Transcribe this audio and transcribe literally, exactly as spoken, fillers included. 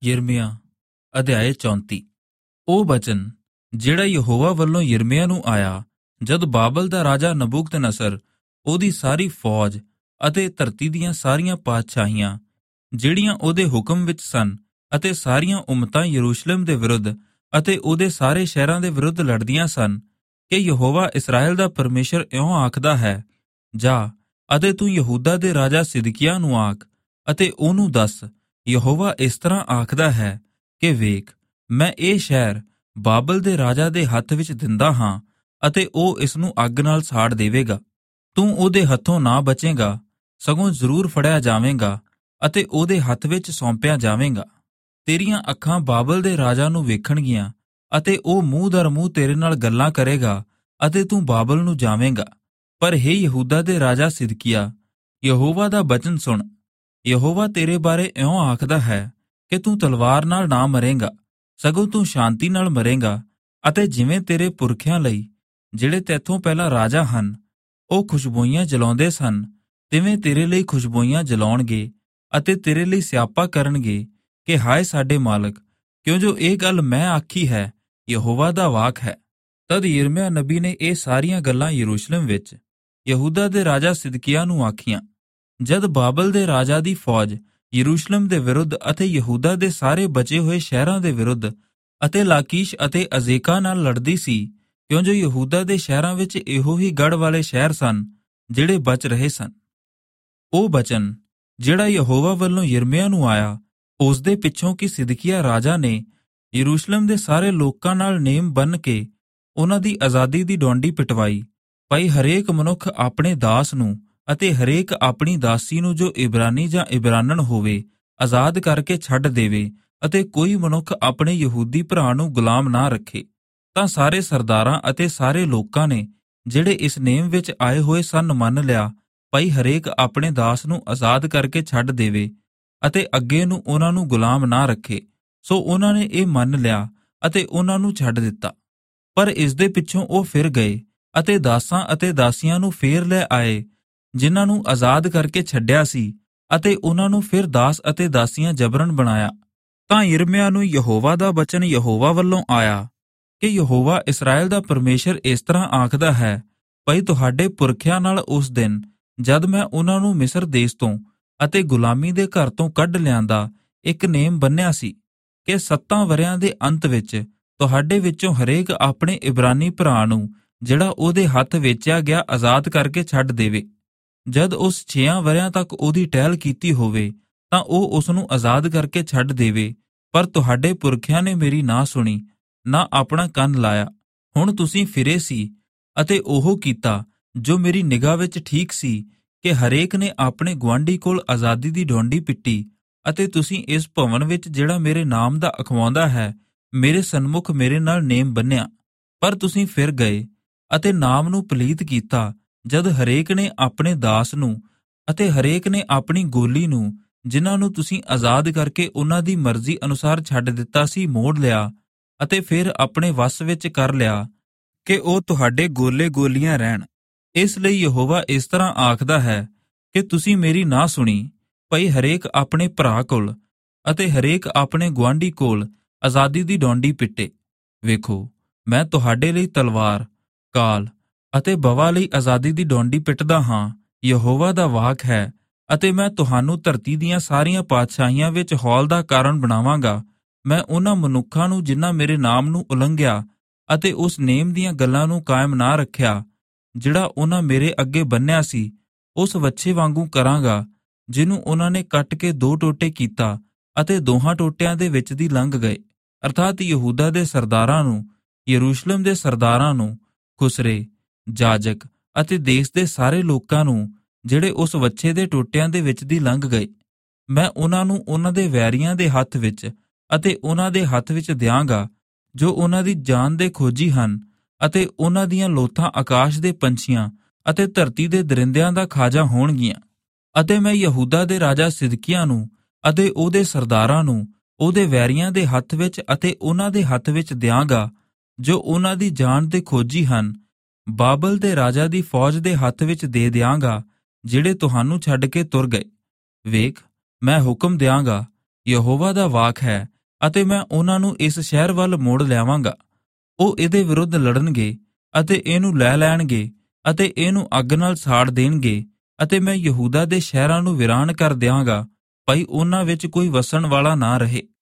ਯਿਰਮੀਆ ਅਧਿਆਇ ਚੌਂਤੀ। ਉਹ ਬਚਨ ਜਿਹੜਾ ਯਹੋਵਾ ਵੱਲੋਂ ਯਿਰਮੀਆ ਨੂੰ ਆਇਆ ਜਦ ਬਾਬਲ ਦਾ ਰਾਜਾ ਨਬੂਕਦਨਸਰ, ਉਹਦੀ ਸਾਰੀ ਫੌਜ ਅਤੇ ਧਰਤੀ ਦੀਆਂ ਸਾਰੀਆਂ ਪਾਤਸ਼ਾਹੀਆਂ ਜਿਹੜੀਆਂ ਉਹਦੇ ਹੁਕਮ ਵਿੱਚ ਸਨ ਅਤੇ ਸਾਰੀਆਂ ਉਮਤਾਂ ਯਰੂਸ਼ਲਮ ਦੇ ਵਿਰੁੱਧ ਅਤੇ ਉਹਦੇ ਸਾਰੇ ਸ਼ਹਿਰਾਂ ਦੇ ਵਿਰੁੱਧ ਲੜਦੀਆਂ ਸਨ ਕਿ ਯਹੋਵਾ ਇਸਰਾਏਲ ਦਾ ਪਰਮੇਸ਼ਰ ਇਉਂ ਆਖਦਾ ਹੈ, ਜਾ ਅਤੇ ਤੂੰ ਯਹੂਦਾ ਦੇ ਰਾਜਾ ਸਿਦਕੀਆ ਨੂੰ ਆਖ ਅਤੇ ਉਹਨੂੰ ਦੱਸ, ਯਹੋਵਾ ਇਸ ਤਰ੍ਹਾਂ ਆਖਦਾ ਹੈ ਕਿ ਵੇਖ, ਮੈਂ ਇਹ ਸ਼ਹਿਰ ਬਾਬਲ ਦੇ ਰਾਜਾ ਦੇ ਹੱਥ ਵਿੱਚ ਦਿੰਦਾ ਹਾਂ ਅਤੇ ਉਹ ਇਸ ਨੂੰ ਅੱਗ ਨਾਲ ਸਾੜ ਦੇਵੇਗਾ। ਤੂੰ ਉਹਦੇ ਹੱਥੋਂ ਨਾ ਬਚੇਗਾ, ਸਗੋਂ ਜ਼ਰੂਰ ਫੜਿਆ ਜਾਵੇਂਗਾ ਅਤੇ ਉਹਦੇ ਹੱਥ ਵਿੱਚ ਸੌਂਪਿਆ ਜਾਵੇਂਗਾ। ਤੇਰੀਆਂ ਅੱਖਾਂ ਬਾਬਲ ਦੇ ਰਾਜਾ ਨੂੰ ਵੇਖਣਗੀਆਂ ਅਤੇ ਉਹ ਮੂੰਹ ਦਰ ਮੂੰਹ ਤੇਰੇ ਨਾਲ ਗੱਲਾਂ ਕਰੇਗਾ ਅਤੇ ਤੂੰ ਬਾਬਲ ਨੂੰ ਜਾਵੇਂਗਾ। ਪਰ ਹੇ ਯਹੂਦਾ ਦੇ ਰਾਜਾ ਸਿਦਕੀਆ, ਯਹੋਵਾ ਦਾ ਬਚਨ ਸੁਣ। ਯਹੋਵਾ ਤੇਰੇ ਬਾਰੇ ਇਉਂ ਆਖਦਾ ਹੈ ਕਿ ਤੂੰ ਤਲਵਾਰ ਨਾਲ ਨਾ ਮਰੇਂਗਾ, ਸਗੋਂ ਤੂੰ ਸ਼ਾਂਤੀ ਨਾਲ ਮਰੇਂਗਾ ਅਤੇ ਜਿਵੇਂ ਤੇਰੇ ਪੁਰਖਿਆਂ ਲਈ ਜਿਹੜੇ ਤੈਥੋਂ ਪਹਿਲਾਂ ਰਾਜਾ ਹਨ ਉਹ ਖੁਸ਼ਬੂਈਆਂ ਜਲਾਉਂਦੇ ਸਨ, ਤਿਵੇਂ ਤੇਰੇ ਲਈ ਖੁਸ਼ਬੂਈਆਂ ਜਲਾਉਣਗੇ ਅਤੇ ਤੇਰੇ ਲਈ ਸਿਆਪਾ ਕਰਨਗੇ ਕਿ ਹਾਏ ਸਾਡੇ ਮਾਲਕ, ਕਿਉਂ ਜੋ ਇਹ ਗੱਲ ਮੈਂ ਆਖੀ ਹੈ, ਯਹੋਵਾ ਦਾ ਵਾਕ ਹੈ। ਤਦ ਯਿਰਮੀਆ ਨਬੀ ਨੇ ਇਹ ਸਾਰੀਆਂ ਗੱਲਾਂ ਯਰੂਸ਼ਲਮ ਵਿੱਚ ਯਹੂਦਾ ਦੇ ਰਾਜਾ ਸਿਦਕੀਆ ਨੂੰ ਆਖੀਆਂ ਜਦ ਬਾਬਲ ਦੇ ਰਾਜਾ ਦੀ ਫੌਜ ਯਰੂਸ਼ਲਮ ਦੇ ਵਿਰੁੱਧ ਅਤੇ ਯਹੂਦਾ ਦੇ ਸਾਰੇ ਬਚੇ ਹੋਏ ਸ਼ਹਿਰਾਂ ਦੇ ਵਿਰੁੱਧ ਅਤੇ ਲਾਕੀਸ਼ ਅਤੇ ਅਜ਼ੇਕਾ ਨਾਲ ਲੜਦੀ ਸੀ, ਕਿਉਂ ਜੋ ਯਹੂਦਾ ਦੇ ਸ਼ਹਿਰਾਂ ਵਿੱਚ ਇਹੋ ਹੀ ਗੜ੍ਹ ਵਾਲੇ ਸ਼ਹਿਰ ਸਨ ਜਿਹੜੇ ਬਚ ਰਹੇ ਸਨ। ਉਹ ਬਚਨ ਜਿਹੜਾ ਯਹੋਵਾ ਵੱਲੋਂ ਯਿਰਮੀਆ ਨੂੰ ਆਇਆ ਉਸ ਦੇ ਪਿੱਛੋਂ ਕਿ ਸਿਦਕੀਆ ਰਾਜਾ ਨੇ ਯਰੂਸ਼ਲਮ ਦੇ ਸਾਰੇ ਲੋਕਾਂ ਨਾਲ ਨੇਮ ਬੰਨ੍ਹ ਕੇ ਉਹਨਾਂ ਦੀ ਆਜ਼ਾਦੀ ਦੀ ਡੋਂਡੀ ਪਿਟਵਾਈ, ਭਾਈ ਹਰੇਕ ਮਨੁੱਖ ਆਪਣੇ ਦਾਸ ਨੂੰ ਅਤੇ ਹਰੇਕ ਆਪਣੀ ਦਾਸੀ ਨੂੰ ਜੋ ਇਬਰਾਨੀ ਜਾਂ ਇਬਰਾਨਣ ਹੋਵੇ ਆਜ਼ਾਦ ਕਰਕੇ ਛੱਡ ਦੇਵੇ ਅਤੇ ਕੋਈ ਮਨੁੱਖ ਆਪਣੇ ਯਹੂਦੀ ਭਰਾ ਨੂੰ ਗੁਲਾਮ ਨਾ ਰੱਖੇ। ਤਾਂ ਸਾਰੇ ਸਰਦਾਰਾਂ ਅਤੇ ਸਾਰੇ ਲੋਕਾਂ ਨੇ ਜਿਹੜੇ ਇਸ ਨੇਮ ਵਿੱਚ ਆਏ ਹੋਏ ਸਨ ਮੰਨ ਲਿਆ, ਭਾਈ ਹਰੇਕ ਆਪਣੇ ਦਾਸ ਨੂੰ ਆਜ਼ਾਦ ਕਰਕੇ ਛੱਡ ਦੇਵੇ ਅਤੇ ਅੱਗੇ ਨੂੰ ਉਹਨਾਂ ਨੂੰ ਗੁਲਾਮ ਨਾ ਰੱਖੇ। ਸੋ ਉਹਨਾਂ ਨੇ ਇਹ ਮੰਨ ਲਿਆ ਅਤੇ ਉਹਨਾਂ ਨੂੰ ਛੱਡ ਦਿੱਤਾ। ਪਰ ਇਸ ਦੇ ਪਿੱਛੋਂ ਉਹ ਫਿਰ ਗਏ ਅਤੇ ਦਾਸਾਂ ਅਤੇ ਦਾਸੀਆਂ ਨੂੰ ਫੇਰ ਲੈ ਆਏ ਜਿਨ੍ਹਾਂ ਨੂੰ ਆਜ਼ਾਦ ਕਰਕੇ ਛੱਡਿਆ ਸੀ ਅਤੇ ਉਹਨਾਂ ਨੂੰ ਫਿਰ ਦਾਸ ਅਤੇ ਦਾਸੀਆਂ ਜਬਰਨ ਬਣਾਇਆ। ਤਾਂ ਯਿਰਮੀਆ ਨੂੰ ਯਹੋਵਾ ਦਾ ਬਚਨ ਯਹੋਵਾ ਵੱਲੋਂ ਆਇਆ ਕਿ ਯਹੋਵਾ ਇਸਰਾਏਲ ਦਾ ਪਰਮੇਸ਼ਰ ਇਸ ਤਰ੍ਹਾਂ ਆਖਦਾ ਹੈ, ਭਈ ਤੁਹਾਡੇ ਪੁਰਖਿਆਂ ਨਾਲ ਉਸ ਦਿਨ ਜਦ ਮੈਂ ਉਹਨਾਂ ਨੂੰ ਮਿਸਰ ਦੇਸ਼ ਤੋਂ ਅਤੇ ਗੁਲਾਮੀ ਦੇ ਘਰ ਤੋਂ ਕੱਢ ਲਿਆਂਦਾ ਇੱਕ ਨੇਮ ਬੰਨਿਆ ਸੀ ਕਿ ਸੱਤਾਂ ਵਰਿਆਂ ਦੇ ਅੰਤ ਵਿੱਚ ਤੁਹਾਡੇ ਵਿੱਚੋਂ ਹਰੇਕ ਆਪਣੇ ਇਬਰਾਨੀ ਭਰਾ ਨੂੰ ਜਿਹੜਾ ਉਹਦੇ ਹੱਥ ਵੇਚਿਆ ਗਿਆ ਆਜ਼ਾਦ ਕਰਕੇ ਛੱਡ ਦੇਵੇ। ਜਦ ਉਸ ਛੇਆਂ ਵਰਿਆਂ ਤੱਕ ਉਹਦੀ ਟਹਿਲ ਕੀਤੀ ਹੋਵੇ ਤਾਂ ਉਹ ਉਸ ਨੂੰ ਆਜ਼ਾਦ ਕਰਕੇ ਛੱਡ ਦੇਵੇ। ਪਰ ਤੁਹਾਡੇ ਪੁਰਖਿਆਂ ਨੇ ਮੇਰੀ ਨਾ ਸੁਣੀ, ਨਾ ਆਪਣਾ ਕੰਨ ਲਾਇਆ। ਹੁਣ ਤੁਸੀਂ ਫਿਰੇ ਸੀ ਅਤੇ ਉਹ ਕੀਤਾ ਜੋ ਮੇਰੀ ਨਿਗਾਹ ਵਿੱਚ ਠੀਕ ਸੀ ਕਿ ਹਰੇਕ ਨੇ ਆਪਣੇ ਗੁਆਂਢੀ ਕੋਲ ਆਜ਼ਾਦੀ ਦੀ ਡੋਂਡੀ ਪਿੱਟੀ ਅਤੇ ਤੁਸੀਂ ਇਸ ਭਵਨ ਵਿੱਚ ਜਿਹੜਾ ਮੇਰੇ ਨਾਮ ਦਾ ਅਖਵਾਉਂਦਾ ਹੈ ਮੇਰੇ ਸਨਮੁਖ ਮੇਰੇ ਨਾਲ ਨੇਮ ਬੰਨਿਆ। ਪਰ ਤੁਸੀਂ ਫਿਰ ਗਏ ਅਤੇ ਨਾਮ ਨੂੰ ਪਲੀਤ ਕੀਤਾ ਜਦ ਹਰੇਕ ਨੇ ਆਪਣੇ ਦਾਸ ਨੂੰ ਅਤੇ ਹਰੇਕ ਨੇ ਆਪਣੀ ਗੋਲੀ ਨੂੰ ਜਿਨ੍ਹਾਂ ਨੂੰ ਤੁਸੀਂ ਆਜ਼ਾਦ ਕਰਕੇ ਉਹਨਾਂ ਦੀ ਮਰਜ਼ੀ ਅਨੁਸਾਰ ਛੱਡ ਦਿੱਤਾ ਸੀ ਮੋੜ ਲਿਆ ਅਤੇ ਫਿਰ ਆਪਣੇ ਵੱਸ ਵਿੱਚ ਕਰ ਲਿਆ ਕਿ ਉਹ ਤੁਹਾਡੇ ਗੋਲੇ ਗੋਲੀਆਂ ਰਹਿਣ। ਇਸ ਲਈ ਯਹੋਵਾ ਇਸ ਤਰ੍ਹਾਂ ਆਖਦਾ ਹੈ ਕਿ ਤੁਸੀਂ ਮੇਰੀ ਨਾ ਸੁਣੀ, ਭਈ ਹਰੇਕ ਆਪਣੇ ਭਰਾ ਕੋਲ ਅਤੇ ਹਰੇਕ ਆਪਣੇ ਗੁਆਂਢੀ ਕੋਲ ਆਜ਼ਾਦੀ ਦੀ ਡੋਂਡੀ ਪਿੱਟੇ। ਵੇਖੋ, ਮੈਂ ਤੁਹਾਡੇ ਲਈ ਤਲਵਾਰ, ਕਾਲ ਅਤੇ ਬਵਾ ਲਈ ਆਜ਼ਾਦੀ ਦੀ ਡੋਂਡੀ ਪਿੱਟਦਾ ਹਾਂ, ਯਹੋਵਾ ਦਾ ਵਾਕ ਹੈ। ਅਤੇ ਮੈਂ ਤੁਹਾਨੂੰ ਧਰਤੀ ਦੀਆਂ ਸਾਰੀਆਂ ਪਾਤਸ਼ਾਹੀਆਂ ਵਿੱਚ ਹੌਲ ਦਾ ਕਾਰਨ ਬਣਾਵਾਂਗਾ। ਮੈਂ ਉਹਨਾਂ ਮਨੁੱਖਾਂ ਨੂੰ ਜਿਨ੍ਹਾਂ ਮੇਰੇ ਨਾਮ ਨੂੰ ਉਲੰਘਿਆ ਅਤੇ ਉਸ ਨੇਮ ਦੀਆਂ ਗੱਲਾਂ ਨੂੰ ਕਾਇਮ ਨਾ ਰੱਖਿਆ ਜਿਹੜਾ ਉਹਨਾਂ ਮੇਰੇ ਅੱਗੇ ਬੰਨਿਆ ਸੀ, ਉਸ ਵੱਛੇ ਵਾਂਗੂ ਕਰਾਂਗਾ ਜਿਹਨੂੰ ਉਹਨਾਂ ਨੇ ਕੱਟ ਕੇ ਦੋ ਟੋਟੇ ਕੀਤਾ ਅਤੇ ਦੋਹਾਂ ਟੋਟਿਆਂ ਦੇ ਵਿੱਚ ਦੀ ਲੰਘ ਗਏ। ਅਰਥਾਤ ਯਹੂਦਾ ਦੇ ਸਰਦਾਰਾਂ ਨੂੰ, ਯਰੂਸ਼ਲਮ ਦੇ ਸਰਦਾਰਾਂ ਨੂੰ, ਖੁਸਰੇ, ਜਾਜਕ ਅਤੇ ਦੇਸ਼ ਦੇ ਸਾਰੇ ਲੋਕਾਂ ਨੂੰ ਜਿਹੜੇ ਉਸ ਵੱਛੇ ਦੇ ਟੋਟਿਆਂ ਦੇ ਵਿੱਚ ਦੀ ਲੰਘ ਗਏ। ਮੈਂ ਉਹਨਾਂ ਨੂੰ ਉਹਨਾਂ ਦੇ ਵੈਰੀਆਂ ਦੇ ਹੱਥ ਵਿੱਚ ਅਤੇ ਉਹਨਾਂ ਦੇ ਹੱਥ ਵਿੱਚ ਦਿਆਂਗਾ ਜੋ ਉਹਨਾਂ ਦੀ ਜਾਨ ਦੇ ਖੋਜੀ ਹਨ ਅਤੇ ਉਹਨਾਂ ਦੀਆਂ ਲੋਥਾਂ ਆਕਾਸ਼ ਦੇ ਪੰਛੀਆਂ ਅਤੇ ਧਰਤੀ ਦੇ ਦਰਿੰਦਿਆਂ ਦਾ ਖਾਜਾ ਹੋਣਗੀਆਂ। ਅਤੇ ਮੈਂ ਯਹੂਦਾ ਦੇ ਰਾਜਾ ਸਿਦਕੀਆ ਨੂੰ ਅਤੇ ਉਹਦੇ ਸਰਦਾਰਾਂ ਨੂੰ ਉਹਦੇ ਵੈਰੀਆਂ ਦੇ ਹੱਥ ਵਿੱਚ ਅਤੇ ਉਹਨਾਂ ਦੇ ਹੱਥ ਵਿੱਚ ਦਿਆਂਗਾ ਜੋ ਉਹਨਾਂ ਦੀ ਜਾਨ ਦੇ ਖੋਜੀ ਹਨ। ਬਾਬਲ ਦੇ ਰਾਜਾ ਦੀ ਫੌਜ ਦੇ ਹੱਥ ਵਿੱਚ ਦੇ ਦਿਆਂਗਾ ਜਿਹੜੇ ਤੁਹਾਨੂੰ ਛੱਡ ਕੇ ਤੁਰ ਗਏ। ਵੇਖ, ਮੈਂ ਹੁਕਮ ਦਿਆਂਗਾ, ਯਹੋਵਾ ਦਾ ਵਾਕ ਹੈ ਅਤੇ ਮੈਂ ਉਹਨਾਂ ਨੂੰ ਇਸ ਸ਼ਹਿਰ ਵੱਲ ਮੋੜ ਲਿਆਵਾਂਗਾ। ਉਹ ਇਹਦੇ ਵਿਰੁੱਧ ਲੜਨਗੇ ਅਤੇ ਇਹਨੂੰ ਲੈ ਲੈਣਗੇ ਅਤੇ ਇਹਨੂੰ ਅੱਗ ਨਾਲ ਸਾੜ ਦੇਣਗੇ, ਅਤੇ ਮੈਂ ਯਹੂਦਾ ਦੇ ਸ਼ਹਿਰਾਂ ਨੂੰ ਵੀਰਾਨ ਕਰ ਦਿਆਂਗਾ, ਭਾਈ ਉਹਨਾਂ ਵਿੱਚ ਕੋਈ ਵਸਣ ਵਾਲਾ ਨਾ ਰਹੇ।